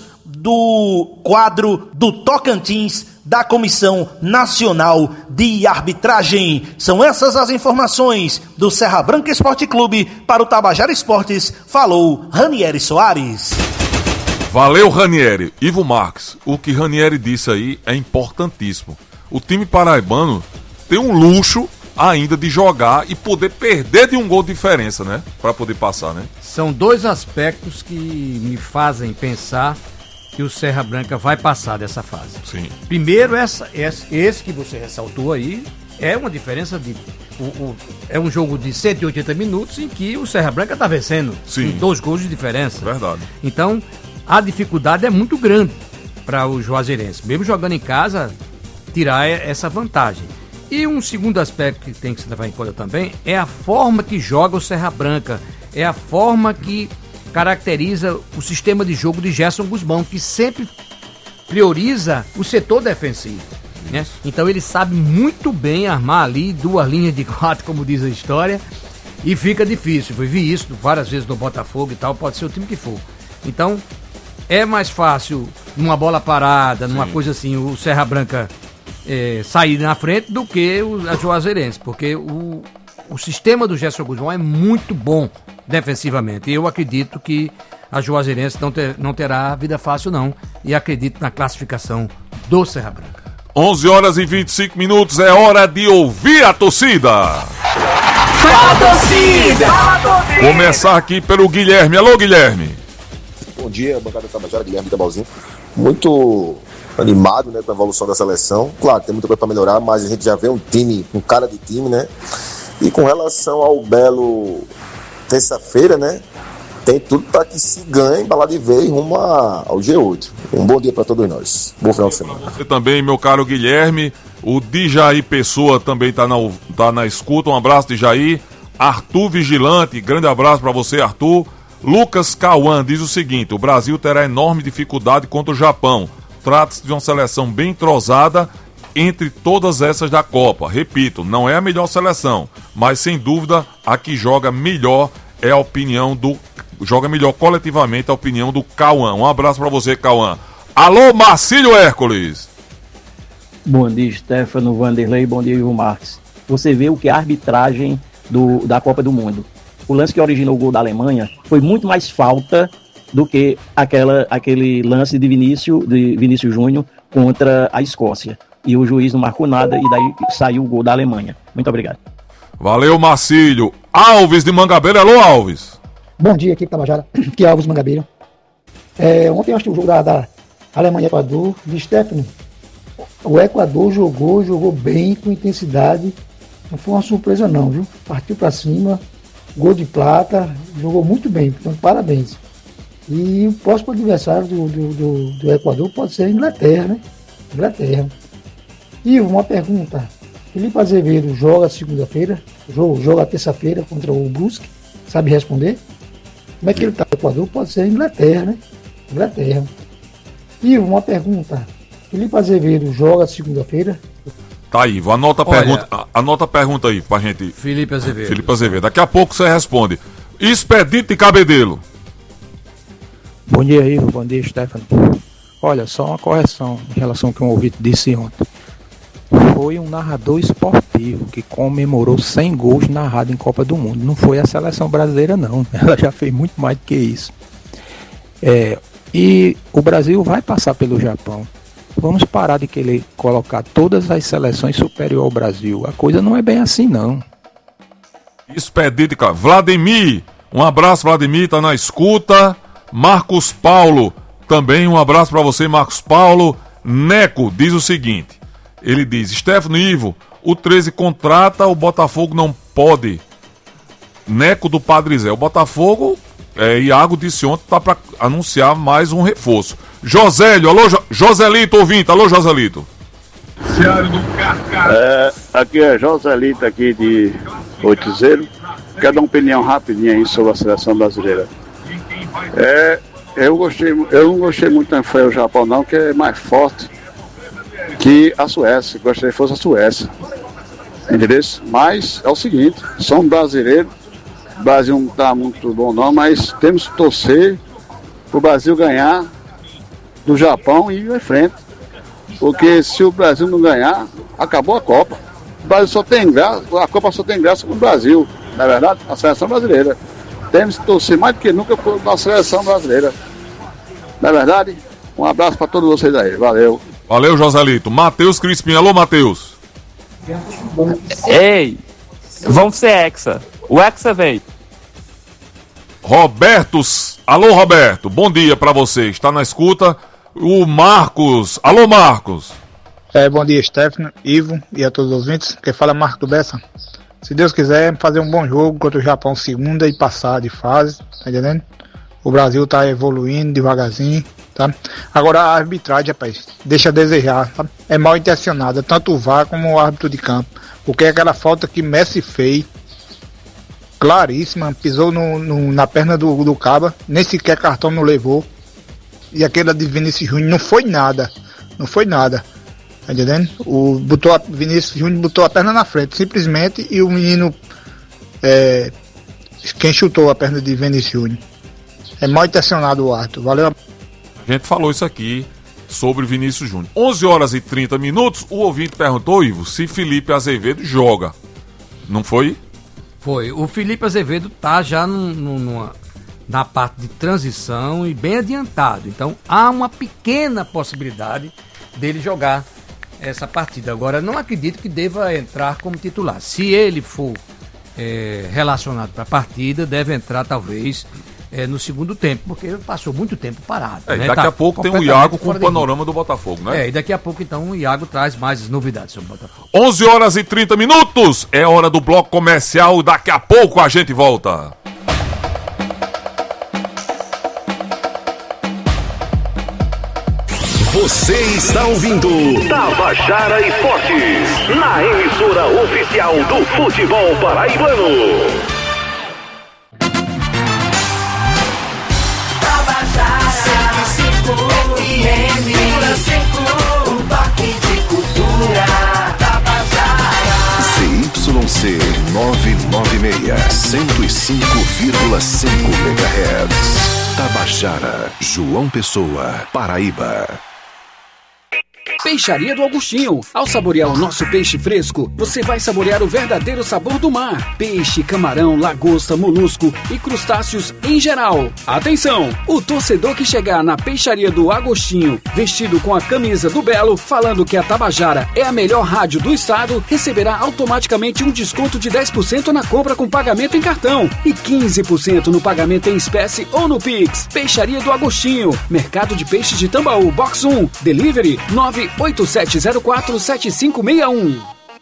do quadro do Tocantins, da Comissão Nacional de Arbitragem. São essas as informações do Serra Branca Esporte Clube. Para o Tabajara Esportes, falou Ranieri Soares. Valeu, Ranieri. Ivo Marques, o que Ranieri disse aí é importantíssimo. O time paraibano tem um luxo ainda de jogar e poder perder de um gol de diferença, né? Para poder passar, né? São dois aspectos que me fazem pensar que o Serra Branca vai passar dessa fase. Sim. Primeiro, essa, esse, esse que você ressaltou aí, é uma diferença de... O, o, é um jogo de cento e oitenta minutos em que o Serra Branca está vencendo. Sim. Com dois gols de diferença. Verdade. Então, a dificuldade é muito grande para o Juazeirense, mesmo jogando em casa, tirar essa vantagem. E um segundo aspecto que tem que se levar em conta também é a forma que joga o Serra Branca, é a forma que caracteriza o sistema de jogo de Gerson Guzmão, que sempre prioriza o setor defensivo, né? Então ele sabe muito bem armar ali duas linhas de quatro, como diz a história, e fica difícil. Eu vi isso várias vezes no Botafogo e tal, pode ser o time que for. Então é mais fácil numa bola parada, numa Sim. coisa assim, o Serra Branca é, sair na frente do que o, a Juazeirense, porque o, o sistema do Gerson Guzmão é muito bom defensivamente, e eu acredito que a Juazeirense não, ter, não terá vida fácil não, e acredito na classificação do Serra Branca. onze horas e vinte e cinco minutos, é hora de ouvir a torcida. Fala, torcida! Fala, torcida! Começar aqui pelo Guilherme. Alô, Guilherme. Bom dia, bancada Tabajara, Guilherme Tabalzinho. Muito animado, né, com a evolução da seleção. Claro, tem muita coisa para melhorar, mas a gente já vê um time, um cara de time, né? E com relação ao Belo terça-feira, né? Tem tudo para que se ganhe, bala de vez, rumo ao G oito. Um bom dia para todos nós. Bom final de semana. Você também, meu caro Guilherme. O Dijaí Pessoa também está na, tá na escuta. Um abraço, Dijaí. Arthur Vigilante, grande abraço para você, Arthur. Lucas Cauã diz o seguinte: o Brasil terá enorme dificuldade contra o Japão. Trata-se de uma seleção bem entrosada entre todas essas da Copa. Repito, não é a melhor seleção, mas sem dúvida a que joga melhor é a opinião do... Joga melhor coletivamente a opinião do Cauã. Um abraço pra você, Cauã. Alô, Marcílio Hércules. Bom dia, Stefano, Vanderlei, bom dia, Ivo Marques. Você vê o que a arbitragem do, da Copa do Mundo. O lance que originou o gol da Alemanha foi muito mais falta do que aquela, aquele lance de Vinícius, de Vinícius Júnior contra a Escócia. E o juiz não marcou nada e daí saiu o gol da Alemanha. Muito obrigado. Valeu, Marcílio. Alves de Mangabeira. Alô, Alves. Bom dia, aqui Tabajara, aqui é Alves Mangabeira. É, ontem eu assisti o jogo da, da Alemanha e Equador, de Stefano. O Equador jogou, jogou bem, com intensidade. Não foi uma surpresa não, viu? Partiu pra cima, gol de plata, jogou muito bem, portanto parabéns. E o próximo adversário do, do, do, do Equador pode ser a Inglaterra, né? Inglaterra. E uma pergunta: Felipe Azevedo joga segunda-feira, joga, joga terça-feira contra o Brusque, sabe responder? Como é que ele está no Equador? Pode ser a Inglaterra, né? Inglaterra. E uma pergunta: Felipe Azevedo joga segunda-feira? Tá aí, anota a pergunta, anota a pergunta aí pra gente. Felipe Azevedo. Felipe Azevedo. Daqui a pouco você responde. Expedito e Cabedelo. Bom dia, Ivo. Bom dia, Stefano. Olha, só uma correção em relação ao que um ouvinte disse ontem. Foi um narrador esportivo que comemorou cem gols narrados em Copa do Mundo. Não foi a seleção brasileira, não. Ela já fez muito mais do que isso. É, E o Brasil vai passar pelo Japão. Vamos parar de querer colocar todas as seleções superior ao Brasil. A coisa não é bem assim, não. Expedito, cara. Vladimir, um abraço, Vladimir, tá na escuta. Marcos Paulo, também um abraço para você, Marcos Paulo. Neco diz o seguinte, ele diz, Stefano Ivo, o treze contrata, o Botafogo não pode. Neco do Padre Zé, o Botafogo, é, Iago disse ontem, tá para anunciar mais um reforço. Josélio, alô, jo- Joselito, ouvinte, alô, Joselito. É, aqui é Joselito aqui de Oitizeiro. Quero dar uma opinião rapidinha aí sobre a seleção brasileira. É, eu gostei, eu não gostei muito da foi o Japão não, que é mais forte que a Suécia. Gostaria que fosse a Suécia. Entendeu? Mas é o seguinte, somos brasileiros, o Brasil não está muito bom não, mas temos que torcer para o Brasil ganhar do Japão e ir em frente. Porque se o Brasil não ganhar, acabou a Copa. O Brasil só tem graça, a Copa só tem graça com o Brasil, não é verdade? A seleção brasileira. Temos que torcer mais do que nunca por a seleção brasileira. Não é verdade? Um abraço para todos vocês aí, valeu. Valeu, Joselito. Matheus Crispim, alô, Matheus. Ei, vamos ser Hexa. O Hexa veio. Roberto, alô, Roberto, bom dia pra você, está na escuta. O Marcos, alô, Marcos. É, bom dia, Stefano, Ivo e a todos os ouvintes. Quem fala é Marco do Bessa. Se Deus quiser, fazer um bom jogo contra o Japão segunda e passar de fase, tá entendendo? O Brasil tá evoluindo devagarzinho, tá? Agora a arbitragem, rapaz, deixa a desejar, tá? É mal intencionada, tanto o V A R como o árbitro de campo. Porque aquela falta que Messi fez, claríssima, pisou no, no, na perna do, do Caba, nem sequer cartão não levou. E aquela de Vinícius Júnior não foi nada, não foi nada. Tá entendendo? O botou a, Vinícius Júnior botou a perna na frente, simplesmente, e o menino, é, quem chutou a perna de Vinícius Júnior. É mal intencionado o árbitro, valeu. A gente falou isso aqui sobre Vinícius Júnior. onze horas e trinta minutos, o ouvinte perguntou, Ivo, se Felipe Azevedo joga. Não foi? Foi. O Felipe Azevedo tá já num, numa, na parte de transição e bem adiantado. Então, há uma pequena possibilidade dele jogar essa partida. Agora, não acredito que deva entrar como titular. Se ele for é, relacionado para a partida, deve entrar talvez é, no segundo tempo, porque passou muito tempo parado. É, né? e daqui tá a pouco tem o completamente Iago com o fora de panorama ritmo. do Botafogo, né? É, e daqui a pouco então o Iago traz mais novidades sobre o Botafogo. onze horas e trinta minutos, é hora do bloco comercial, daqui a pouco a gente volta. Você está ouvindo Tabajara Esportes, na emissora oficial do futebol paraibano. Tabajara cento e cinco F M, um toque de cultura. Tabajara Z Y C novecentos e noventa e seis, cento e cinco vírgula cinco megahertz. Tabajara, João Pessoa, Paraíba. Peixaria do Augustinho. Ao saborear o nosso peixe fresco, você vai saborear o verdadeiro sabor do mar. Peixe, camarão, lagosta, molusco e crustáceos em geral. Atenção! O torcedor que chegar na Peixaria do Agostinho, vestido com a camisa do Belo, falando que a Tabajara é a melhor rádio do estado, receberá automaticamente um desconto de dez por cento na compra com pagamento em cartão e quinze por cento no pagamento em espécie ou no Pix. Peixaria do Agostinho. Mercado de Peixes de Tambaú, Box um. Delivery nove oito sete zero quatro sete cinco seis um.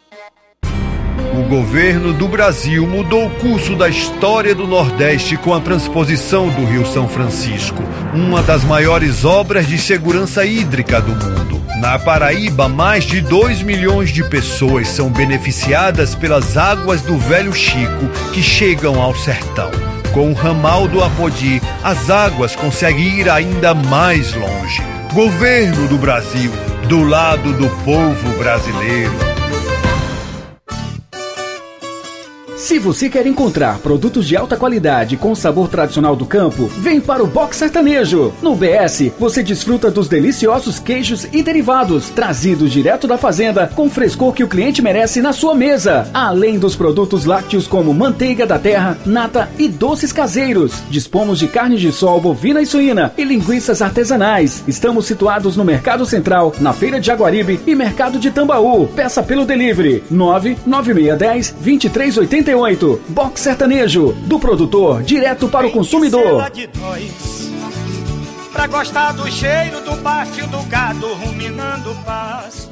O governo do Brasil mudou o curso da história do Nordeste com a transposição do Rio São Francisco, uma das maiores obras de segurança hídrica do mundo. Na Paraíba, mais de dois milhões de pessoas são beneficiadas pelas águas do Velho Chico que chegam ao sertão. Com o ramal do Apodi, as águas conseguem ir ainda mais longe. Governo do Brasil, do lado do povo brasileiro. Se você quer encontrar produtos de alta qualidade com sabor tradicional do campo, vem para o Box Sertanejo. No B S, você desfruta dos deliciosos queijos e derivados, trazidos direto da fazenda, com frescor que o cliente merece na sua mesa. Além dos produtos lácteos como manteiga da terra, nata e doces caseiros. Dispomos de carne de sol, bovina e suína e linguiças artesanais. Estamos situados no Mercado Central, na Feira de Jaguaribe e Mercado de Tambaú. Peça pelo delivery nove nove seis um zero, dois três oito oito. Box Sertanejo, do produtor direto para o consumidor. De dois, pra gostar do cheiro do pátio do gado ruminando pasto.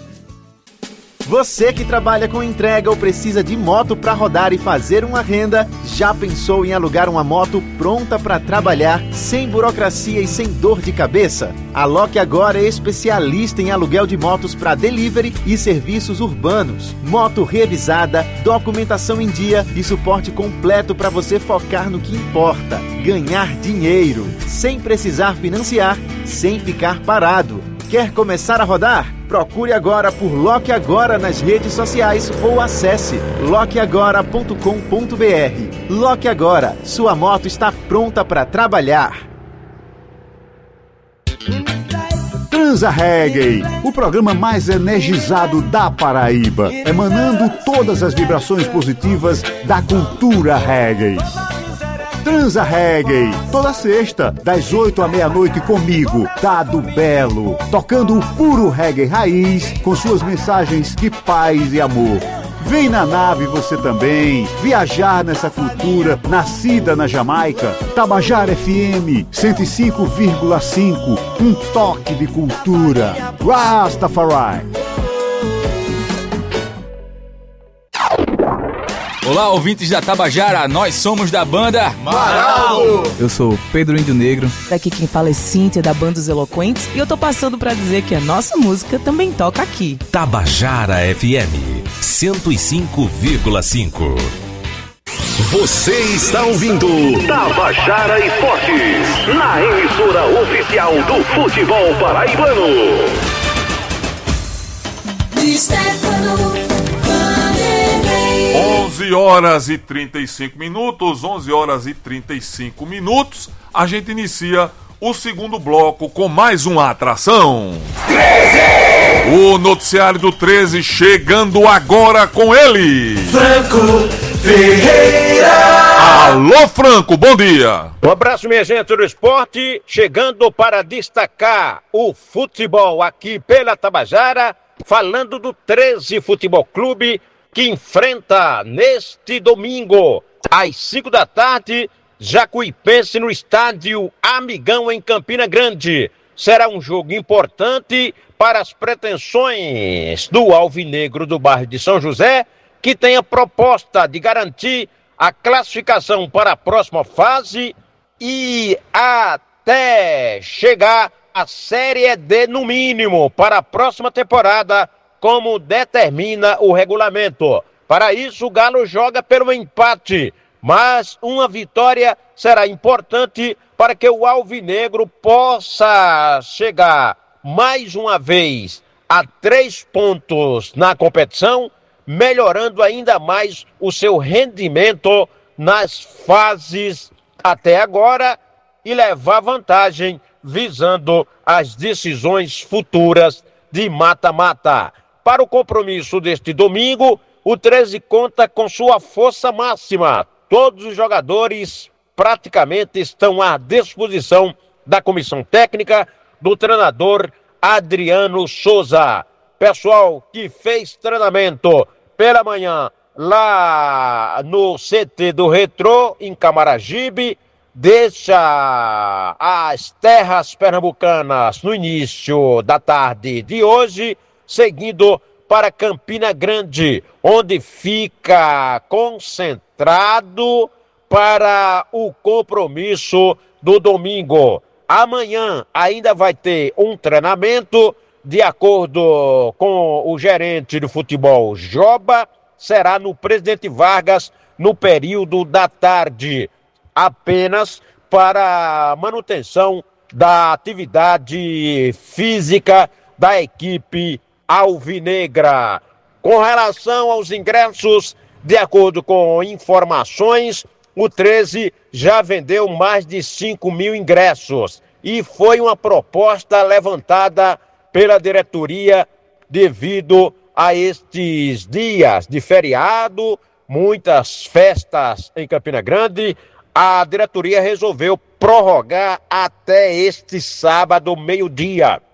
Você que trabalha com entrega ou precisa de moto para rodar e fazer uma renda, já pensou em alugar uma moto pronta para trabalhar, sem burocracia e sem dor de cabeça? A Lock agora é especialista em aluguel de motos para delivery e serviços urbanos. Moto revisada, documentação em dia e suporte completo para você focar no que importa: ganhar dinheiro, sem precisar financiar, sem ficar parado. Quer começar a rodar? Procure agora por Lock Agora nas redes sociais ou acesse lock agora ponto com ponto b r. Lock Agora, sua moto está pronta para trabalhar. Transa Reggae, o programa mais energizado da Paraíba, emanando todas as vibrações positivas da cultura reggae. Transa Reggae, toda sexta, das oito à meia-noite comigo, Dado Belo, tocando o puro reggae raiz, com suas mensagens de paz e amor. Vem na nave você também, viajar nessa cultura nascida na Jamaica. Tabajara F M cento e cinco vírgula cinco, um toque de cultura. Rastafari. Olá, ouvintes da Tabajara, nós somos da banda Maraldo. Eu sou Pedro Índio Negro. Daqui quem fala é Cíntia, da Banda dos Eloquentes, e eu tô passando pra dizer que a nossa música também toca aqui. Tabajara F M cento e cinco vírgula cinco. Você está ouvindo Tabajara Esportes, na emissora oficial do futebol paraibano. onze horas e trinta e cinco minutos, onze horas e trinta e cinco minutos, a gente inicia o segundo bloco com mais uma atração. treze! O noticiário do treze chegando agora com ele. Franco Ferreira. Alô, Franco, bom dia. Um abraço, minha gente do esporte, chegando para destacar o futebol aqui pela Tabajara, falando do treze Futebol Clube, que enfrenta neste domingo, às cinco da tarde, Jacuipense no estádio Amigão, em Campina Grande. Será um jogo importante para as pretensões do Alvinegro do bairro de São José, que tem a proposta de garantir a classificação para a próxima fase e até chegar à Série D no mínimo para a próxima temporada, como determina o regulamento. Para isso, o Galo joga pelo empate, mas uma vitória será importante para que o Alvinegro possa chegar mais uma vez a três pontos na competição, melhorando ainda mais o seu rendimento nas fases até agora e levar vantagem visando as decisões futuras de mata-mata. Para o compromisso deste domingo, o treze conta com sua força máxima. Todos os jogadores praticamente estão à disposição da comissão técnica do treinador Adriano Souza. Pessoal que fez treinamento pela manhã lá no C T do Retrô, em Camaragibe, deixa as terras pernambucanas no início da tarde de hoje, seguindo para Campina Grande, onde fica concentrado para o compromisso do domingo. Amanhã ainda vai ter um treinamento, de acordo com o gerente do futebol Joba, será no Presidente Vargas no período da tarde, apenas para manutenção da atividade física da equipe alvinegra. Com relação aos ingressos, De acordo com informações, o treze já vendeu mais de cinco mil ingressos e foi uma proposta levantada pela diretoria devido a estes dias de feriado, muitas festas em Campina Grande. A diretoria resolveu prorrogar até este sábado, meio-dia.